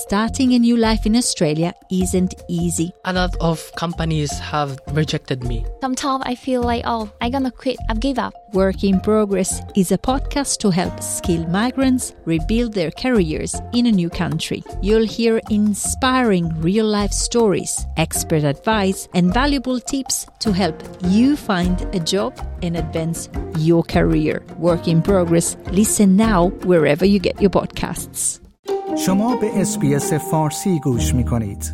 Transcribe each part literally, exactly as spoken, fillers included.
Starting a new life in Australia isn't easy. A lot of companies have rejected me. Sometimes I feel like, oh, I'm gonna quit, I've give up. Work in Progress is a podcast to help skilled migrants rebuild their careers in a new country. You'll hear inspiring real-life stories, expert advice, and valuable tips to help you find a job and advance your career. Work in Progress. Listen now wherever you get your podcasts. شما به اس بی اس فارسی گوش می‌کنید.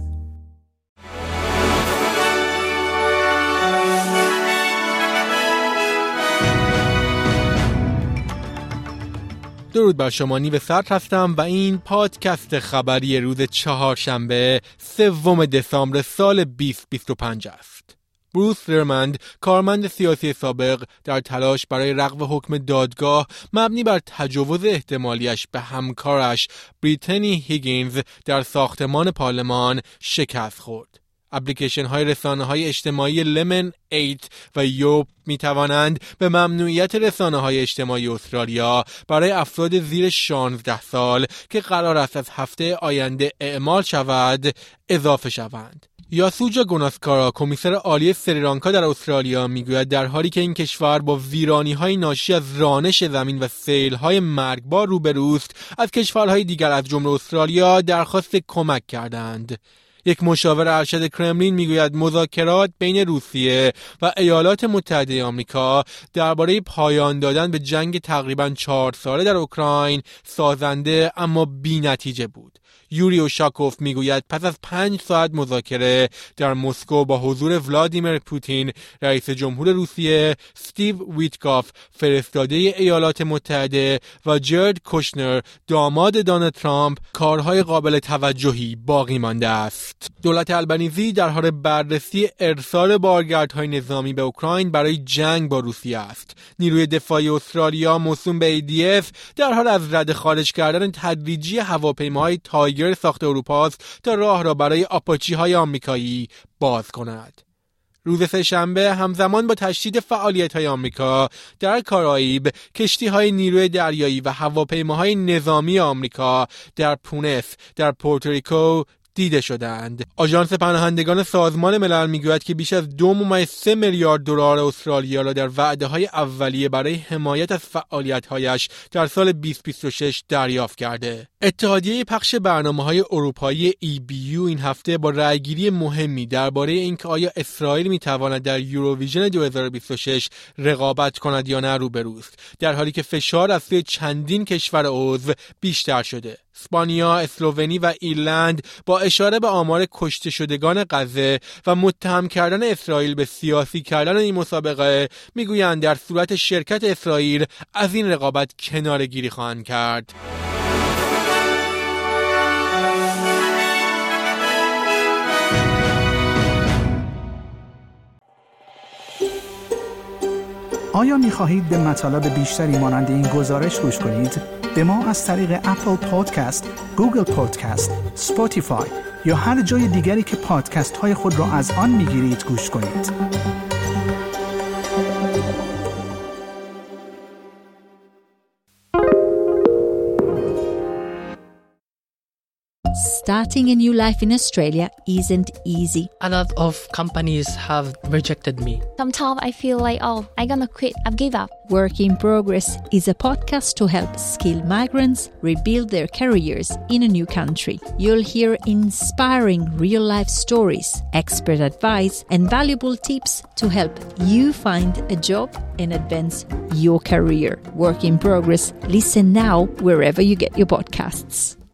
درود بر شما، نیو سرد هستم و این پادکست خبری روز چهارشنبه سوم دسامبر سال بیست بیست و پنج است. بروس لرمند، کارمند سیاسی سابق، در تلاش برای رغو حکم دادگاه مبنی بر تجاوز احتمالیش به همکارش بریتنی هیگینز در ساختمان پارلمان شکست خورد. اپلیکیشن های رسانه های اجتماعی لمن هشت و یوب می توانند به ممنوعیت رسانه های اجتماعی استرالیا برای افراد زیر شانزده سال که قرار است از هفته آینده اعمال شود اضافه شوند. یاسوجا گوناسکارا، کمیسر عالی سریلانکا در استرالیا، میگوید در حالی که این کشور با ویرانی‌های ناشی از رانش زمین و سیل‌های مرگبار روبروست، از کشورهای دیگر از جمله استرالیا درخواست کمک کردند. یک مشاور ارشد کرملین میگوید مذاکرات بین روسیه و ایالات متحده آمریکا درباره پایان دادن به جنگ تقریباً چهار ساله در اوکراین سازنده اما بی‌نتیجه بود. یوری اوشاکوف میگوید پس از پنج ساعت مذاکره در مسکو با حضور ولادیمیر پوتین، رئیس جمهور روسیه، استیو ویتکاف، فرستاده ایالات متحده و جرد کوشنر، داماد دونالد ترامپ، کارهای قابل توجهی باقی مانده است. دولت البنیزی در حال بررسی ارسال بارگردهای نظامی به اوکراین برای جنگ با روسیه است. نیروی دفاعی استرالیا موسوم به ای دی اف در حال از رده خارج کردن تدریجی هواپیماهای تایگر ساخت اروپاست تا راه را برای آپاچی های آمریکایی باز کند. روز سه‌شنبه همزمان با تشدید فعالیت های آمریکا در کارائیب، کشتی های نیروی دریایی و هواپیماهای نظامی آمریکا در پونس در پورتوریکو دیده شدند. آژانس پناهندگان سازمان ملل میگوید که بیش از دو ممیز سه میلیارد دلار استرالیا را در وعده‌های اولیه برای حمایت از فعالیت‌هایش در سال بیست بیست و شش دریافت کرده. اتحادیه پخش برنامه‌های اروپایی ای بی یو این هفته با رأیگیری مهمی درباره اینکه آیا اسرائیل می‌تواند در یوروویژن دو هزار و بیست و شش رقابت کند یا نه روبروست، در حالی که فشار از سوی چندین کشور عضو بیشتر شده. اسپانیا، اسلوونی و ایرلند با اشاره به آمار کشته شدگان غزه و متهم کردن اسرائیل به سیاسی کردن این مسابقه میگویند در صورت شرکت اسرائیل از این رقابت کناره‌گیری خواهند کرد. آیا می‌خواهید به مطالب بیشتری مانند این گزارش گوش کنید؟ به ما از طریق اپل پادکست، گوگل پادکست، اسپاتیفای یا هر جای دیگری که پادکست های خود را از آن میگیرید گوش کنید. Starting a new life in Australia isn't easy. A lot of companies have rejected me. Sometimes I feel like, oh, I'm gonna quit, I've give up. Work in Progress is a podcast to help skilled migrants rebuild their careers in a new country. You'll hear inspiring real-life stories, expert advice, and valuable tips to help you find a job and advance your career. Work in Progress. Listen now wherever you get your podcasts.